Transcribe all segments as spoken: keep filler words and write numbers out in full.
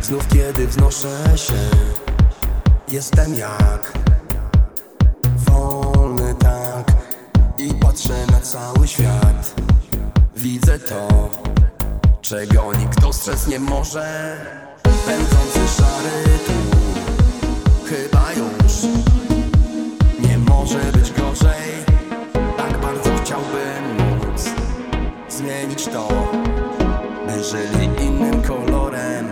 Znów kiedy wznoszę się, jestem jak wolny tak i patrzę na cały świat. Widzę to, czego nikt dostrzec nie może. Pędzący szary tłum, chyba już nie może być gorzej. Tak bardzo chciałbym móc zmienić to, by żyli innym kolorem.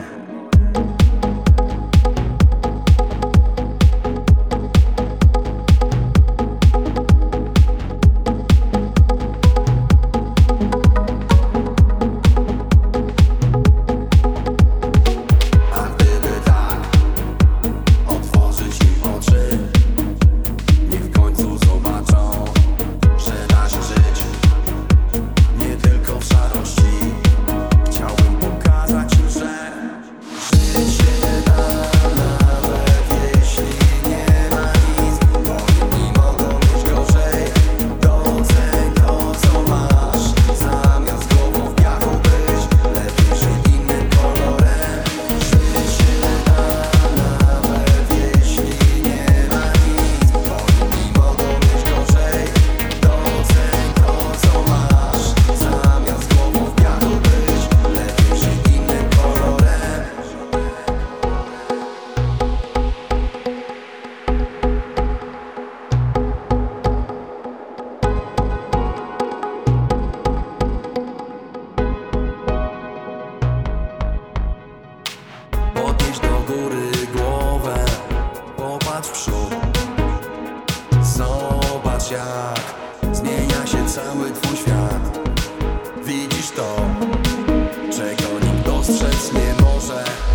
Zobacz, jak zmienia się cały twój świat. Widzisz to, czego nikt dostrzec nie może.